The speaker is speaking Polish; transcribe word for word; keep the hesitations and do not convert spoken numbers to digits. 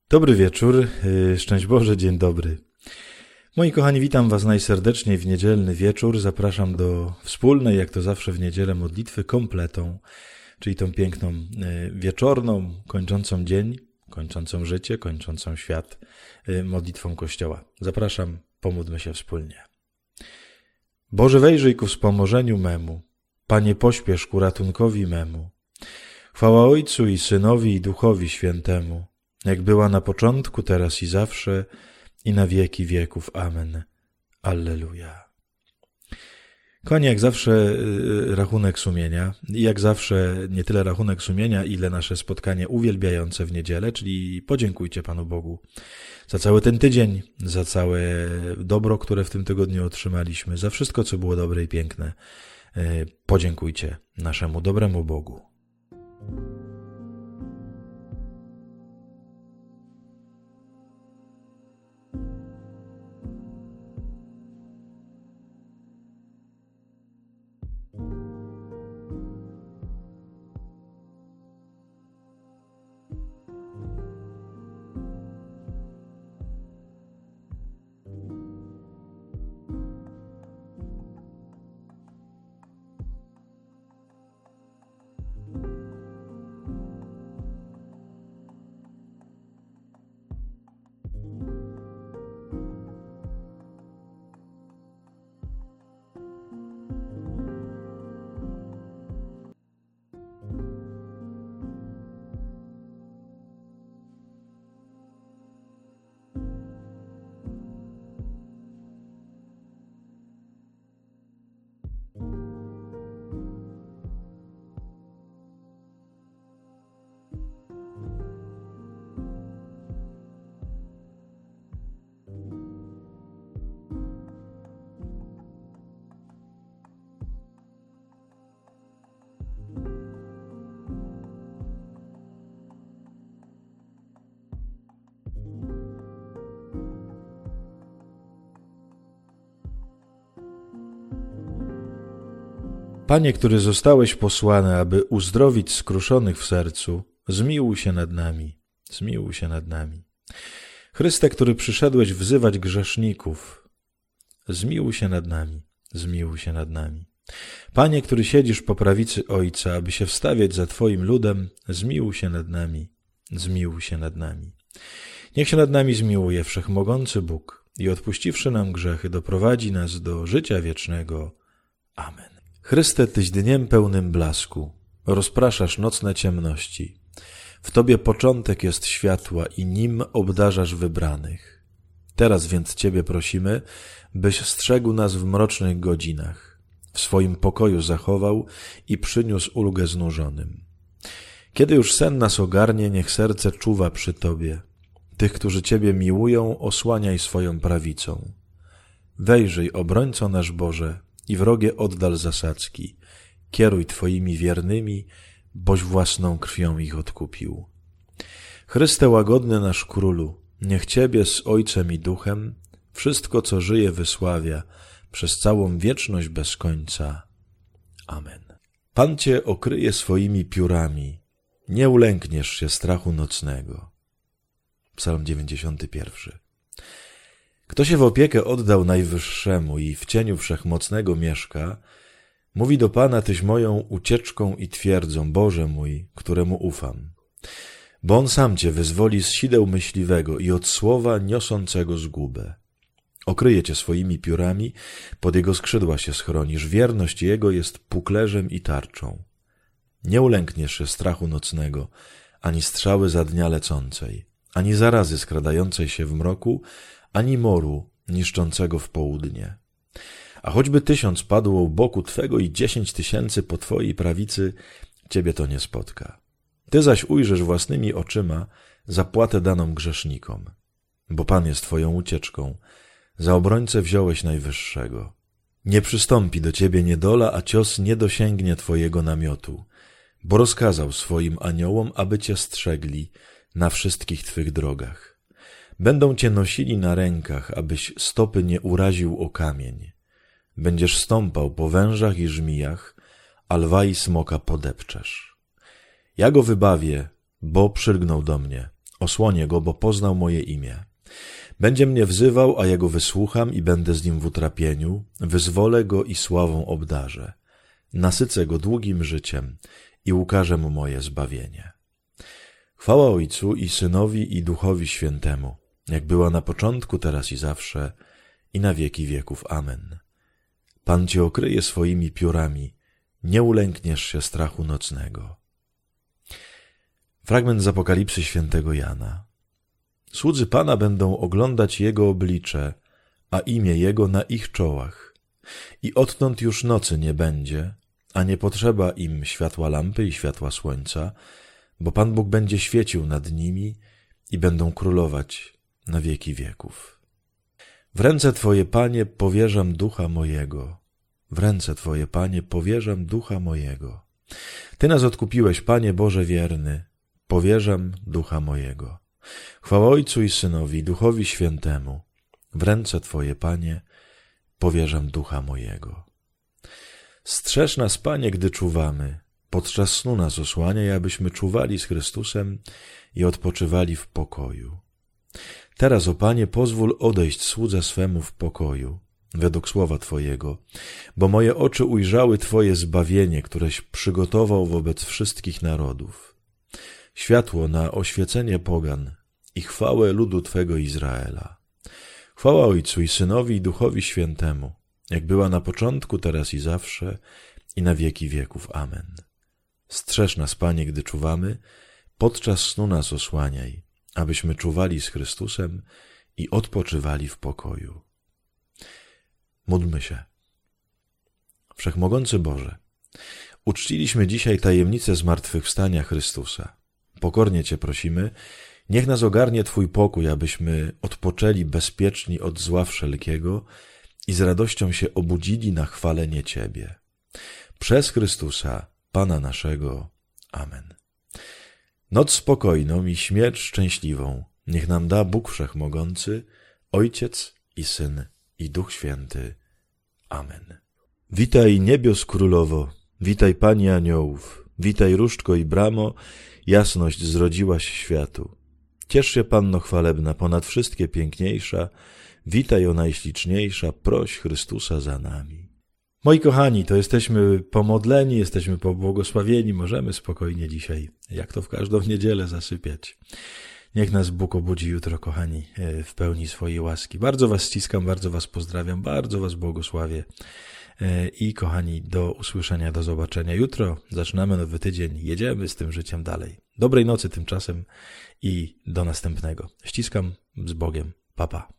Dobry wieczór, szczęść Boże, dzień dobry. Moi kochani, witam was najserdeczniej w niedzielny wieczór. Zapraszam do wspólnej, jak to zawsze w niedzielę, modlitwy kompletą, czyli tą piękną wieczorną, kończącą dzień, kończącą życie, kończącą świat modlitwą Kościoła. Zapraszam, pomódlmy się wspólnie. Boże, wejrzyj ku wspomożeniu memu, Panie, pośpiesz ku ratunkowi memu. Chwała Ojcu i Synowi i Duchowi Świętemu, jak była na początku, teraz i zawsze, i na wieki wieków. Amen. Alleluja. Kochani, jak zawsze rachunek sumienia i jak zawsze nie tyle rachunek sumienia, ile nasze spotkanie uwielbiające w niedzielę, czyli podziękujcie Panu Bogu za cały ten tydzień, za całe dobro, które w tym tygodniu otrzymaliśmy, za wszystko, co było dobre i piękne. Podziękujcie naszemu dobremu Bogu. Panie, który zostałeś posłany, aby uzdrowić skruszonych w sercu, zmiłuj się nad nami, zmiłuj się nad nami. Chryste, który przyszedłeś wzywać grzeszników, zmiłuj się nad nami, zmiłuj się nad nami. Panie, który siedzisz po prawicy Ojca, aby się wstawiać za Twoim ludem, zmiłuj się nad nami, zmiłuj się nad nami. Niech się nad nami zmiłuje Wszechmogący Bóg i odpuściwszy nam grzechy, doprowadzi nas do życia wiecznego. Amen. Chryste, Tyś dniem pełnym blasku, rozpraszasz nocne ciemności. W Tobie początek jest światła i nim obdarzasz wybranych. Teraz więc Ciebie prosimy, byś strzegł nas w mrocznych godzinach, w swoim pokoju zachował i przyniósł ulgę znużonym. Kiedy już sen nas ogarnie, niech serce czuwa przy Tobie. Tych, którzy Ciebie miłują, osłaniaj swoją prawicą. Wejrzyj, obrońco nasz Boże, i wrogie oddal zasadzki. Kieruj Twoimi wiernymi, boś własną krwią ich odkupił. Chryste łagodny nasz Królu, niech Ciebie z Ojcem i Duchem wszystko, co żyje, wysławia przez całą wieczność bez końca. Amen. Pan Cię okryje swoimi piórami, nie ulękniesz się strachu nocnego. Psalm dziewięćdziesiąty pierwszy. Kto się w opiekę oddał Najwyższemu i w cieniu Wszechmocnego mieszka, mówi do Pana: Tyś moją ucieczką i twierdzą, Boże mój, któremu ufam. Bo On sam Cię wyzwoli z sideł myśliwego i od słowa niosącego zgubę. Okryje Cię swoimi piórami, pod Jego skrzydła się schronisz, wierność Jego jest puklerzem i tarczą. Nie ulękniesz się strachu nocnego, ani strzały za dnia lecącej, ani zarazy skradającej się w mroku, ani moru niszczącego w południe. A choćby tysiąc padło u boku Twego i dziesięć tysięcy po Twojej prawicy, Ciebie to nie spotka. Ty zaś ujrzysz własnymi oczyma zapłatę daną grzesznikom. Bo Pan jest Twoją ucieczką, za obrońcę wziąłeś Najwyższego. Nie przystąpi do Ciebie niedola, a cios nie dosięgnie Twojego namiotu, bo rozkazał swoim aniołom, aby Cię strzegli na wszystkich Twych drogach. Będą Cię nosili na rękach, abyś stopy nie uraził o kamień. Będziesz stąpał po wężach i żmijach, a lwa i smoka podepczesz. Ja go wybawię, bo przylgnął do mnie. Osłonię go, bo poznał moje imię. Będzie mnie wzywał, a ja go wysłucham i będę z nim w utrapieniu. Wyzwolę go i sławą obdarzę. Nasycę go długim życiem i ukażę mu moje zbawienie. Chwała Ojcu i Synowi i Duchowi Świętemu, jak była na początku, teraz i zawsze, i na wieki wieków. Amen. Pan cię okryje swoimi piórami, nie ulękniesz się strachu nocnego. Fragment z Apokalipsy świętego Jana. Słudzy Pana będą oglądać Jego oblicze, a imię Jego na ich czołach. I odtąd już nocy nie będzie, a nie potrzeba im światła lampy i światła słońca, bo Pan Bóg będzie świecił nad nimi i będą królować na wieki wieków. W ręce Twoje, Panie, powierzam ducha mojego. W ręce Twoje, Panie, powierzam ducha mojego. Ty nas odkupiłeś, Panie Boże wierny, powierzam ducha mojego. Chwała Ojcu i Synowi, Duchowi Świętemu. W ręce Twoje, Panie, powierzam ducha mojego. Strzeż nas, Panie, gdy czuwamy. Podczas snu nas osłaniaj, abyśmy czuwali z Chrystusem i odpoczywali w pokoju. Teraz, o Panie, pozwól odejść słudze swemu w pokoju, według słowa Twojego, bo moje oczy ujrzały Twoje zbawienie, któreś przygotował wobec wszystkich narodów. Światło na oświecenie pogan i chwałę ludu Twego Izraela. Chwała Ojcu i Synowi i Duchowi Świętemu, jak była na początku, teraz i zawsze, i na wieki wieków. Amen. Strzeż nas, Panie, gdy czuwamy, podczas snu nas osłaniaj, abyśmy czuwali z Chrystusem i odpoczywali w pokoju. Módlmy się. Wszechmogący Boże, uczciliśmy dzisiaj tajemnicę zmartwychwstania Chrystusa. Pokornie Cię prosimy, niech nas ogarnie Twój pokój, abyśmy odpoczęli bezpieczni od zła wszelkiego i z radością się obudzili na chwalenie Ciebie. Przez Chrystusa, Pana naszego. Amen. Noc spokojną i śmierć szczęśliwą niech nam da Bóg Wszechmogący, Ojciec i Syn i Duch Święty. Amen. Witaj niebios królowo, witaj Pani aniołów, witaj różdżko i bramo, jasność zrodziłaś światu. Ciesz się, Panno chwalebna, ponad wszystkie piękniejsza, witaj o najśliczniejsza, proś Chrystusa za nami. Moi kochani, to jesteśmy pomodleni, jesteśmy pobłogosławieni, możemy spokojnie dzisiaj, jak to w każdą niedzielę, zasypiać. Niech nas Bóg obudzi jutro, kochani, w pełni swojej łaski. Bardzo was ściskam, bardzo was pozdrawiam, bardzo was błogosławię. I kochani, do usłyszenia, do zobaczenia. Jutro zaczynamy nowy tydzień, jedziemy z tym życiem dalej. Dobrej nocy tymczasem i do następnego. Ściskam, z Bogiem, pa pa.